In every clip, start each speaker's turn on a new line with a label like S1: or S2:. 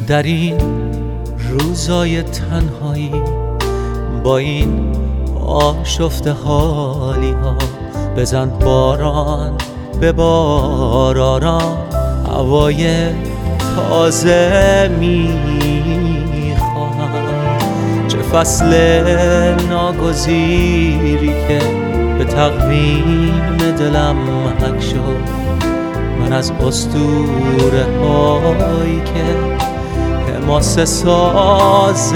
S1: در این روزای تنهایی با این آشفته حالی ها، بزن باران به بار آرام، هوای تازه میخواهم. چه فصل ناگزیری که به تقویم دلم محک شد، من از اسطوره هایی که حماسه ساز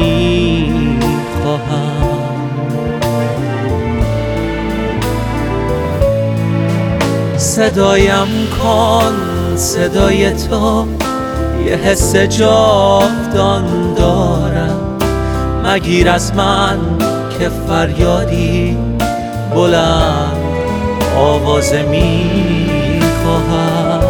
S1: میخواهم. صدایم کن صدای تو، یه حس جاودان دارم. مگیر از من که فریادی بلند آواز میخواهم.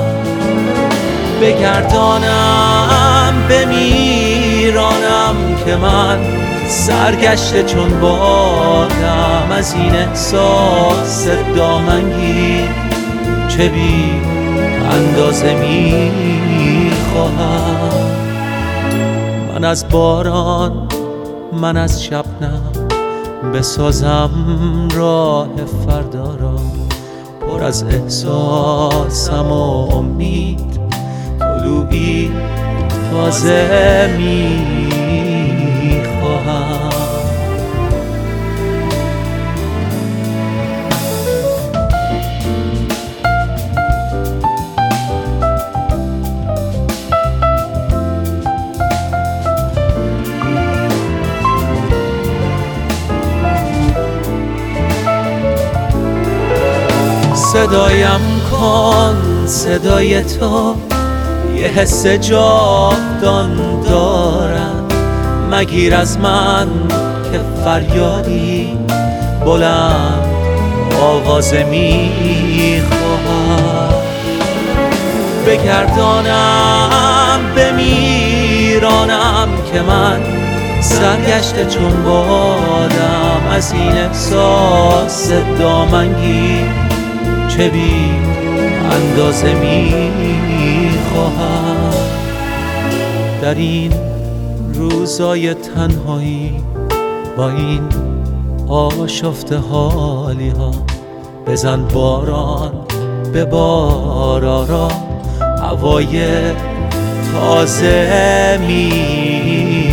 S1: بگردانم بمیرانم که من سرگشته چون بادم، از این احساس دامنگیر چه بی اندازه میخواهم. من از باران، من از شبنم بسازم راه فردا را، پر از احساسم و امید، طلوعی تازه میخواهم. صدایم کن صدای تو، یه حس جاودان دارم. مگیر از من که فریادی بلند آواز میخواهم. بگردانم بمیرانم که من سرگشته چون بادم، از این احساس دامنگیر چه بی اندازه میخواهم. در این روزای تنهایی با این آشفته حالی ها، بزن باران به بار آرام، هوای تازه می